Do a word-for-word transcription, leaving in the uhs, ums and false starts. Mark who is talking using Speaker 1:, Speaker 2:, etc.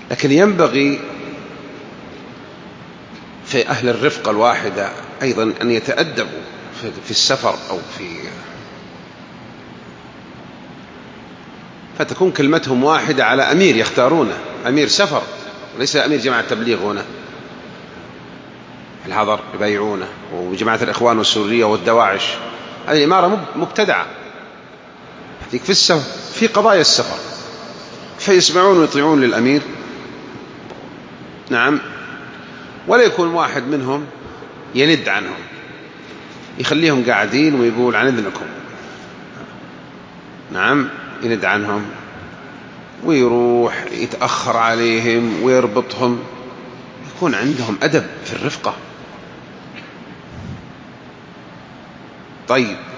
Speaker 1: لكن ينبغي في أهل الرفقة الواحدة أيضا أن يتأدبوا في السفر أو في فتكون كلمتهم واحدة على أمير يختارونه، أمير سفر وليس أمير جماعة تبليغ هنا في الحضر يبايعونه، وجماعة الإخوان والسورية والدواعش هذه الإمارة مبتدعة في السفر في قضايا السفر، فيسمعون ويطيعون للأمير. نعم. ولا يكون واحد منهم يند عنهم يخليهم قاعدين ويقول عن إذنكم. نعم. يند عنهم ويروح يتأخر عليهم ويربطهم. يكون عندهم أدب في الرفقة. طيب